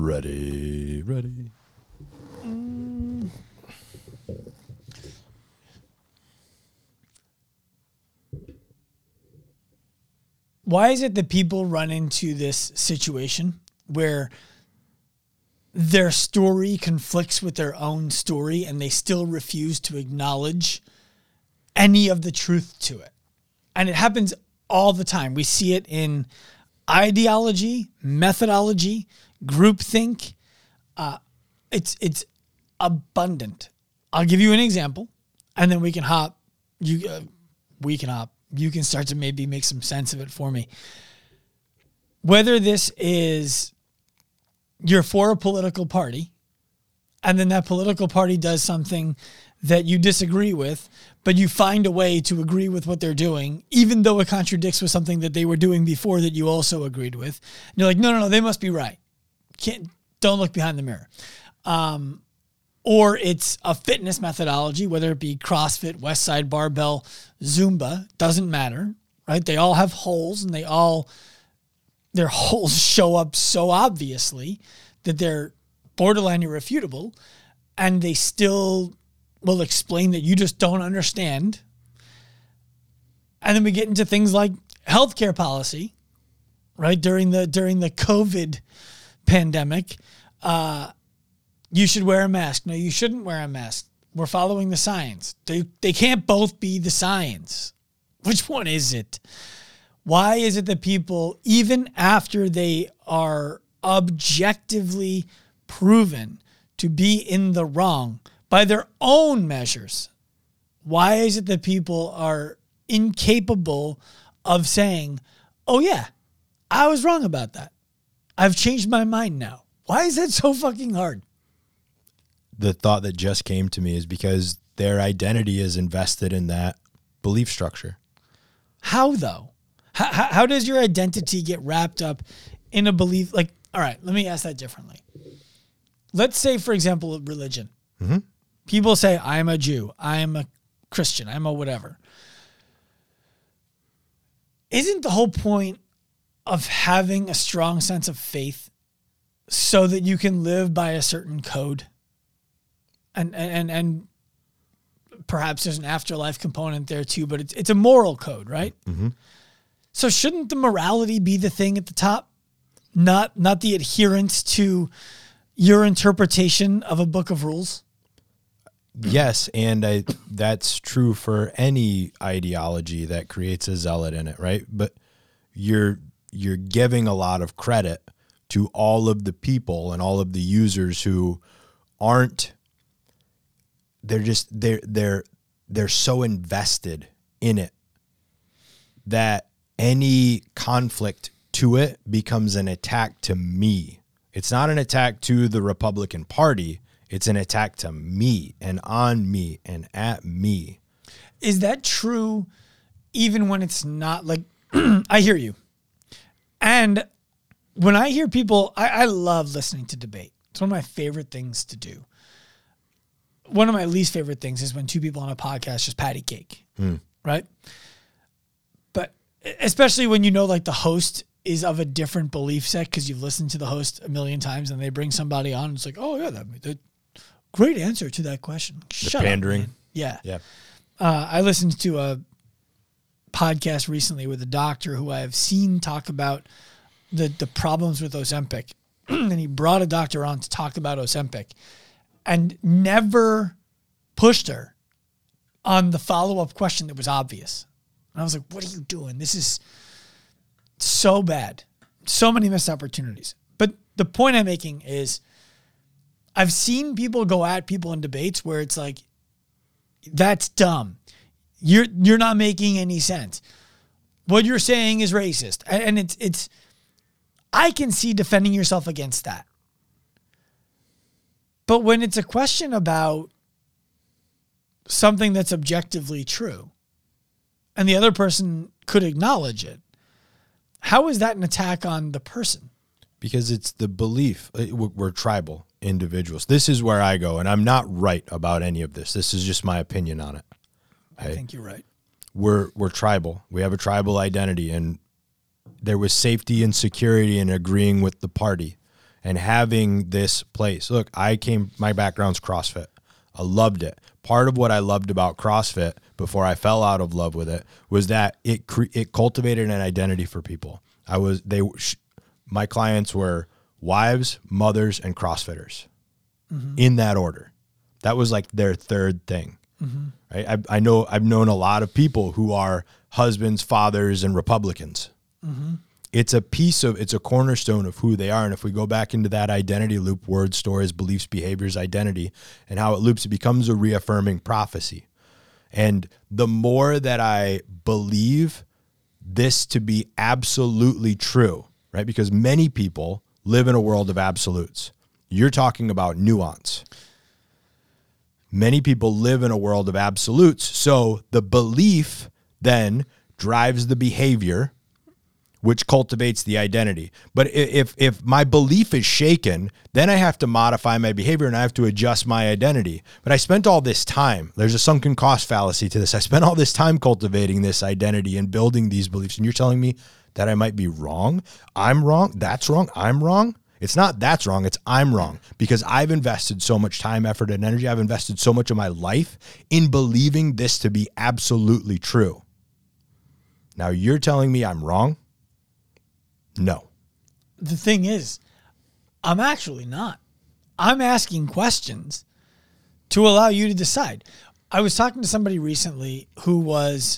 Ready. Why is it that people run into this situation where their story conflicts with their own story and they still refuse to acknowledge any of the truth to it? And it happens all the time. We see it in ideology, methodology, groupthink. It's abundant. I'll give you an example, and then we can hop. You can start to maybe make some sense of it for me. Whether this is you're for a political party, and then that political party does something that you disagree with, but you find a way to agree with what they're doing, even though it contradicts with something that they were doing before that you also agreed with. And you're like, no, they must be right. Don't look behind the mirror. Or it's a fitness methodology, whether it be CrossFit, Westside Barbell, Zumba, doesn't matter, right? They all have holes, and their holes show up so obviously that they're borderline irrefutable, and they still will explain that you just don't understand. And then we get into things like healthcare policy, right? During the COVID pandemic, you should wear a mask. No, you shouldn't wear a mask. We're following the science. They can't both be the science. Which one is it? Why is it that people, even after they are objectively proven to be in the wrong by their own measures, why is it that people are incapable of saying, oh yeah, I was wrong about that. I've changed my mind now. Why is that so fucking hard? The thought that just came to me is because their identity is invested in that belief structure. How though? How does your identity get wrapped up in a belief? Like, all right, let me ask that differently. Let's say, for example, religion. Mm-hmm. People say, I'm a Jew, I'm a Christian, I'm a whatever. Isn't the whole point of having a strong sense of faith so that you can live by a certain code? And perhaps there's an afterlife component there too, but it's a moral code, right? Mm-hmm. So shouldn't the morality be the thing at the top? Not the adherence to your interpretation of a book of rules? Yes, and that's true for any ideology that creates a zealot in it, right? But you're giving a lot of credit to all of the people and all of the users who aren't. They're so invested in it that any conflict to it becomes an attack to me. It's not an attack to the Republican Party. It's an attack to me and on me and at me. Is that true even when it's not like, I hear you. And when I hear people, I love listening to debate. It's one of my favorite things to do. One of my least favorite things is when two people on a podcast just patty cake, right? But especially when you know, like, the host is of a different belief set because you've listened to the host a million times and they bring somebody on and it's like, oh yeah, that great answer to that question. Shut the pandering. Up, man. Yeah. Yeah. I listened to a podcast recently with a doctor who I have seen talk about the problems with Ozempic. And he brought a doctor on to talk about Ozempic and never pushed her on the follow-up question that was obvious. And I was like, what are you doing? This is so bad. So many missed opportunities. But the point I'm making is I've seen people go at people in debates where it's like, that's dumb. You're not making any sense. What you're saying is racist. And it's I can see defending yourself against that. But when it's a question about something that's objectively true and the other person could acknowledge it, how is that an attack on the person? Because it's the belief. We're tribal individuals. This is where I go, and I'm not right about any of this. This is just my opinion on it. I think you're right. We're tribal. We have a tribal identity, and there was safety and security in agreeing with the party. and having this place. Look, my background's CrossFit. I loved it. Part of what I loved about CrossFit before I fell out of love with it was that it cultivated an identity for people. My clients were wives, mothers, and CrossFitters in that order. That was like their third thing. Right? I've known a lot of people who are husbands, fathers, and Republicans. It's a cornerstone of who they are. And if we go back into that identity loop, words, stories, beliefs, behaviors, identity, and how it loops, it becomes a reaffirming prophecy. And the more that I believe this to be absolutely true, right? Because many people live in a world of absolutes. You're talking about nuance. Many people live in a world of absolutes. So the belief then drives the behavior, which cultivates the identity. But if my belief is shaken, then I have to modify my behavior and I have to adjust my identity. But I spent all this time, there's a sunken cost fallacy to this. I spent all this time cultivating this identity and building these beliefs. And you're telling me that I might be wrong? I'm wrong? That's wrong? I'm wrong? It's not that's wrong, it's I'm wrong, because I've invested so much time, effort, and energy. I've invested so much of my life in believing this to be absolutely true. Now you're telling me I'm wrong? No. The thing is, I'm actually not. I'm asking questions to allow you to decide. I was talking to somebody recently who was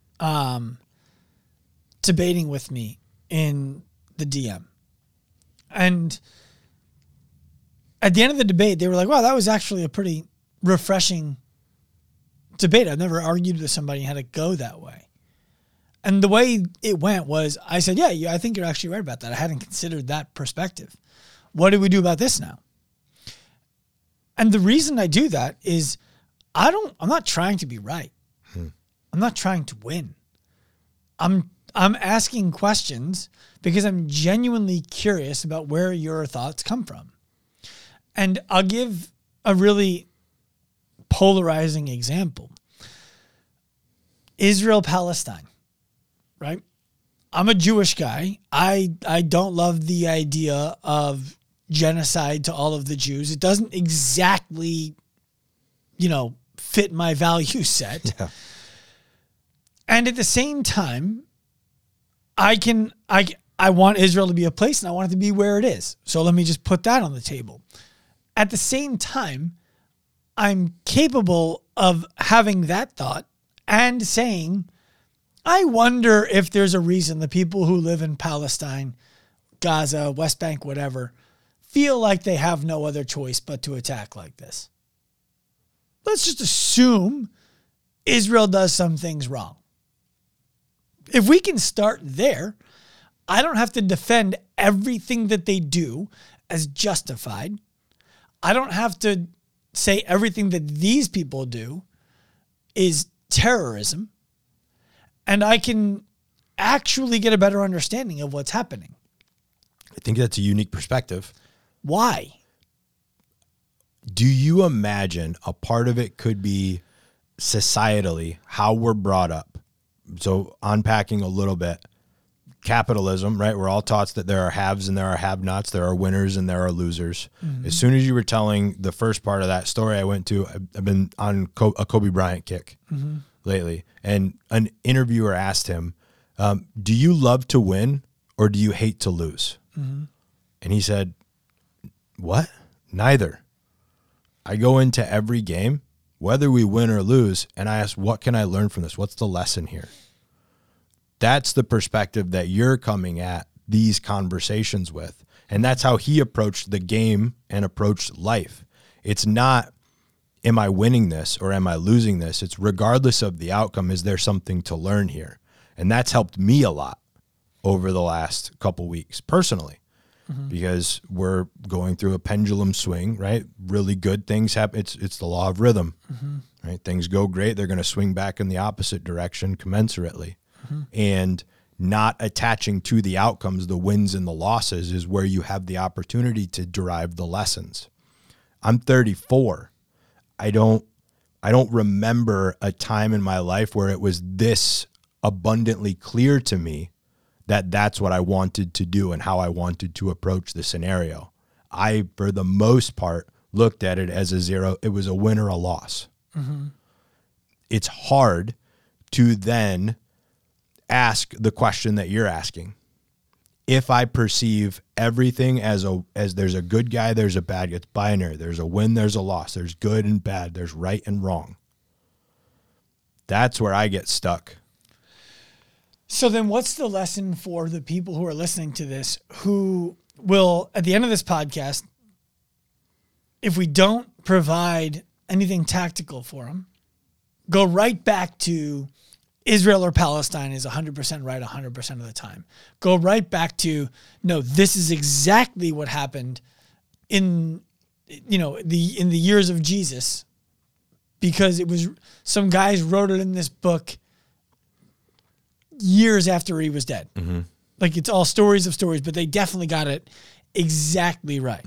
debating with me in the DM. And at the end of the debate, they were like, wow, that was actually a pretty refreshing debate. I've never argued with somebody and had it go that way. And the way it went was, I said, yeah, I think you're actually right about that. I hadn't considered that perspective. What do we do about this now? And the reason I do that is I'm not trying to be right. I'm not trying to win. I'm asking questions because I'm genuinely curious about where your thoughts come from. And I'll give a really polarizing example. Israel-Palestine, right? I'm a Jewish guy. I don't love the idea of genocide to all of the Jews. It doesn't exactly, fit my value set. Yeah. And at the same time, I want Israel to be a place and I want it to be where it is. So let me just put that on the table. At the same time, I'm capable of having that thought and saying, I wonder if there's a reason the people who live in Palestine, Gaza, West Bank, whatever, feel like they have no other choice but to attack like this. Let's just assume Israel does some things wrong. If we can start there, I don't have to defend everything that they do as justified. I don't have to say everything that these people do is terrorism. And I can actually get a better understanding of what's happening. I think that's a unique perspective. Why? Do you imagine a part of it could be societally how we're brought up? So unpacking a little bit, capitalism, right? We're all taught that there are haves and there are have-nots. There are winners and there are losers. Mm-hmm. As soon as you were telling the first part of that story, I've been on a Kobe Bryant kick lately. And an interviewer asked him, do you love to win or do you hate to lose? Mm-hmm. And he said, what? Neither. I go into every game, whether we win or lose, and I ask, what can I learn from this? What's the lesson here? That's the perspective that you're coming at these conversations with. And that's how he approached the game and approached life. It's not, am I winning this or am I losing this? It's regardless of the outcome, is there something to learn here? And that's helped me a lot over the last couple weeks personally. Because we're going through a pendulum swing, right? Really good things happen. It's the law of rhythm, right? Things go great. They're going to swing back in the opposite direction commensurately. And not attaching to the outcomes, the wins and the losses, is where you have the opportunity to derive the lessons. I'm 34. I don't remember a time in my life where it was this abundantly clear to me that that's what I wanted to do and how I wanted to approach the scenario. I, for the most part, looked at it as a zero. It was a win or a loss. It's hard to then ask the question that you're asking. If I perceive everything as there's a good guy, there's a bad guy, it's binary. There's a win, there's a loss. There's good and bad. There's right and wrong. That's where I get stuck. So then what's the lesson for the people who are listening to this who will, at the end of this podcast, if we don't provide anything tactical for them, go right back to Israel or Palestine is 100% right 100% of the time. Go right back to, no, this is exactly what happened in the years of Jesus, because it was some guys wrote it in this book years after he was dead. Like, it's all stories of stories, but they definitely got it exactly right.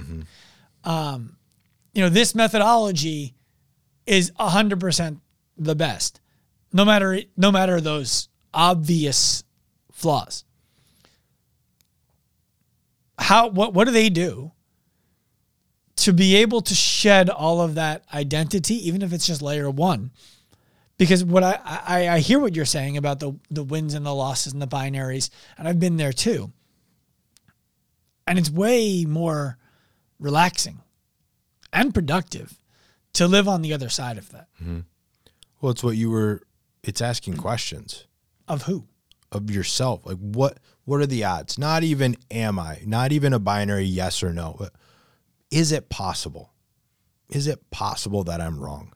This methodology is 100% the best. No matter those obvious flaws. What do they do to be able to shed all of that identity, even if it's just layer one? Because what I hear what you're saying about the wins and the losses and the binaries, and I've been there too. And it's way more relaxing and productive to live on the other side of that. Well, it's asking questions. Of who? Of yourself. Like, what are the odds? Not even am I, not even a binary yes or no, but is it possible? Is it possible that I'm wrong?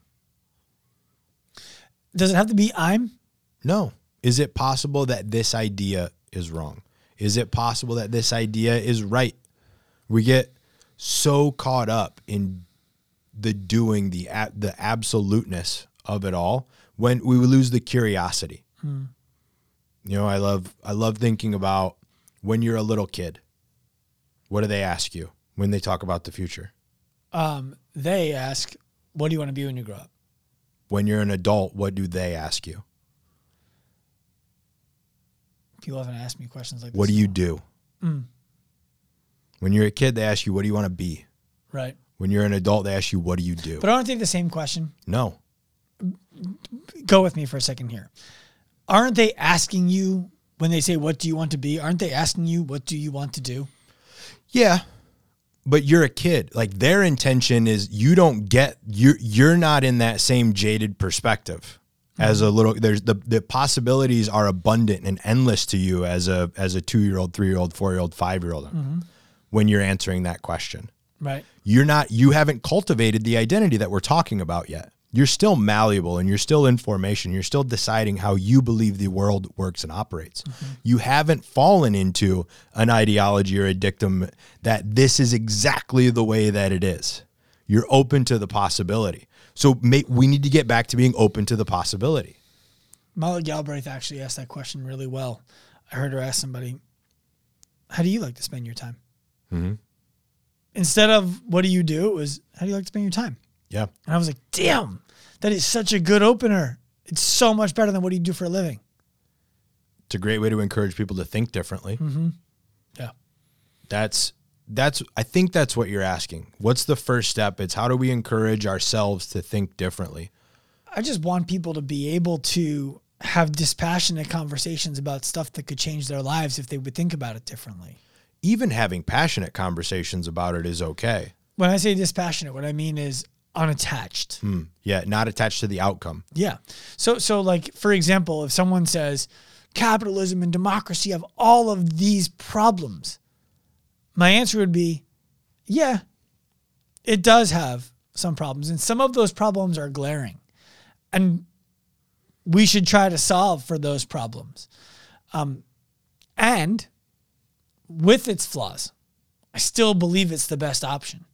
Does it have to be I'm? No. Is it possible that this idea is wrong? Is it possible that this idea is right? We get so caught up in the doing, the absoluteness of it all, when we lose the curiosity. I love thinking about when you're a little kid. What do they ask you when they talk about the future? They ask, what do you want to be when you grow up? When you're an adult, what do they ask you? People haven't asked me questions like this. What do you do? When you're a kid, they ask you, what do you want to be? Right. When you're an adult, they ask you, what do you do? But aren't they the same question? No. Go with me for a second here. Aren't they asking you, when they say, what do you want to be? Aren't they asking you, what do you want to do? Yeah. But you're a kid. Like, their intention is you're not in that same jaded perspective as a little. There's the possibilities are abundant and endless to you as a 2-year-old, 3-year-old, 4-year-old, 5-year-old when you're answering that question. Right. You haven't cultivated the identity that we're talking about yet. You're still malleable and you're still in formation. You're still deciding how you believe the world works and operates. You haven't fallen into an ideology or a dictum that this is exactly the way that it is. You're open to the possibility. So we need to get back to being open to the possibility. Molly Galbraith actually asked that question really well. I heard her ask somebody, how do you like to spend your time? Instead of what do you do, it was, how do you like to spend your time? Yeah. And I was like, damn, that is such a good opener. It's so much better than what do you do for a living? It's a great way to encourage people to think differently. Yeah. I think that's what you're asking. What's the first step? It's how do we encourage ourselves to think differently? I just want people to be able to have dispassionate conversations about stuff that could change their lives if they would think about it differently. Even having passionate conversations about it is okay. When I say dispassionate, what I mean is unattached. Yeah, not attached to the outcome. Yeah. So like, for example, if someone says capitalism and democracy have all of these problems, my answer would be, yeah, it does have some problems. And some of those problems are glaring. And we should try to solve for those problems. And with its flaws, I still believe it's the best option.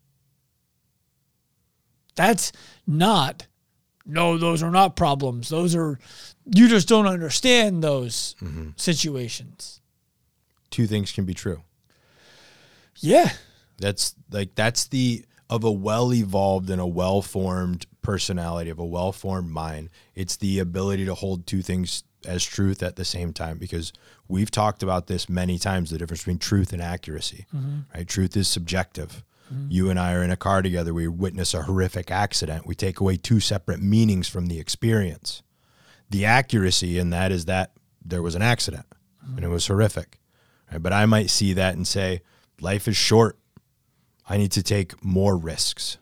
That's not, no, those are not problems. Those are, you just don't understand those situations. Two things can be true. Yeah. That's of a well-evolved and a well-formed personality, of a well-formed mind. It's the ability to hold two things as truth at the same time, because we've talked about this many times, the difference between truth and accuracy, right? Truth is subjective. You and I are in a car together. We witness a horrific accident. We take away two separate meanings from the experience. The accuracy in that is that there was an accident and it was horrific. Right? But I might see that and say, life is short. I need to take more risks.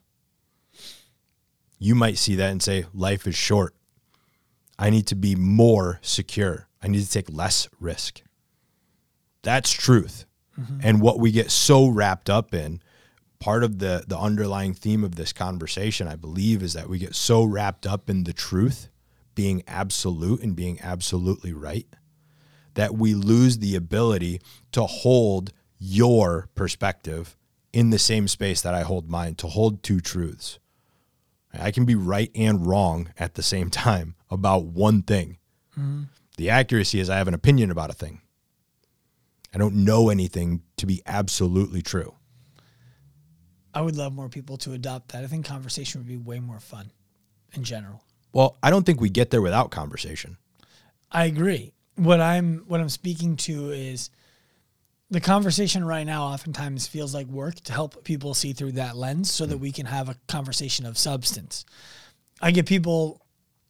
You might see that and say, life is short. I need to be more secure. I need to take less risk. That's truth. And what we get so wrapped up in, part of the underlying theme of this conversation, I believe, is that we get so wrapped up in the truth being absolute and being absolutely right that we lose the ability to hold your perspective in the same space that I hold mine, to hold two truths. I can be right and wrong at the same time about one thing. The accuracy is I have an opinion about a thing. I don't know anything to be absolutely true. I would love more people to adopt that. I think conversation would be way more fun in general. Well, I don't think we get there without conversation. I agree. What I'm speaking to is the conversation right now oftentimes feels like work to help people see through that lens so that we can have a conversation of substance. I get people,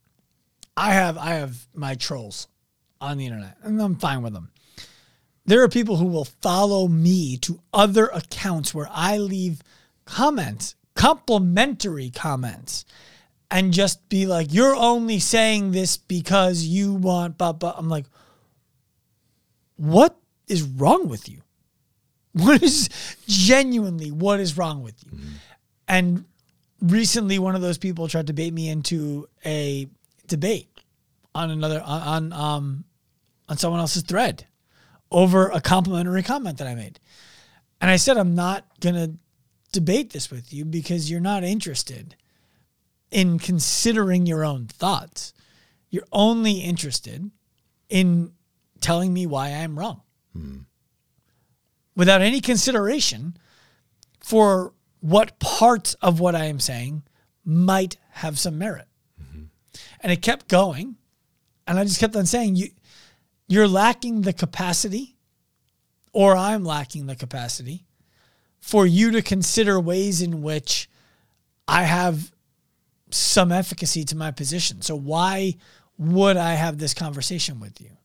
I have my trolls on the internet and I'm fine with them. There are people who will follow me to other accounts where I leave comments, complimentary comments, and just be like, you're only saying this because you want, but I'm like, what is wrong with you? What is wrong with you? And recently one of those people tried to bait me into a debate on on someone else's thread over a complimentary comment that I made. And I said, I'm not going to debate this with you because you're not interested in considering your own thoughts. You're only interested in telling me why I'm wrong. Without any consideration for what parts of what I am saying might have some merit. And it kept going. And I just kept on saying, you're lacking the capacity, or I'm lacking the capacity, for you to consider ways in which I have some efficacy to my position. So why would I have this conversation with you?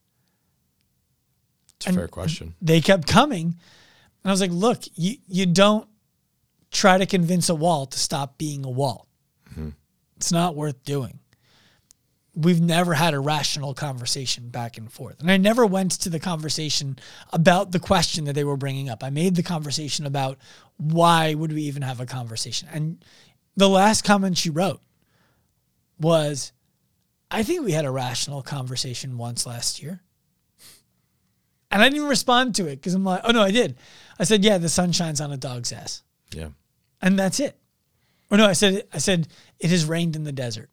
It's a fair question. They kept coming. And I was like, look, you don't try to convince a wall to stop being a wall. It's not worth doing. We've never had a rational conversation back and forth. And I never went to the conversation about the question that they were bringing up. I made the conversation about why would we even have a conversation? And the last comment she wrote was, I think we had a rational conversation once last year. And I didn't respond to it because I'm like, oh no, I did. I said, yeah, the sun shines on a dog's ass. Yeah. And that's it. Or no, I said, it has rained in the desert.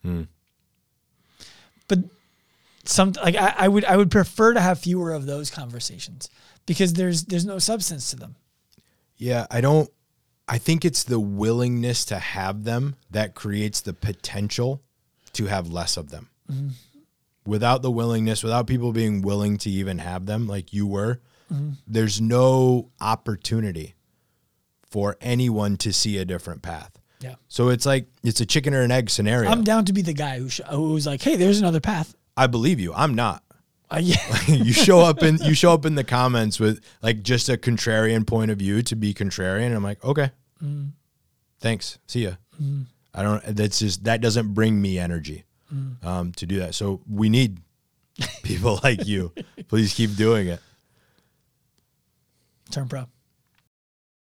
But I would prefer to have fewer of those conversations because there's no substance to them. Yeah, I think it's the willingness to have them that creates the potential to have less of them. Without the willingness, without people being willing to even have them like you were, there's no opportunity for anyone to see a different path. Yeah. So it's like, it's a chicken or an egg scenario. I'm down to be the guy who's like, hey, there's another path. I believe you. I'm not. Yeah. you show up in the comments with like just a contrarian point of view to be contrarian. And I'm like, okay, thanks. See ya. That doesn't bring me energy to do that. So we need people like you. Please keep doing it. Turn pro.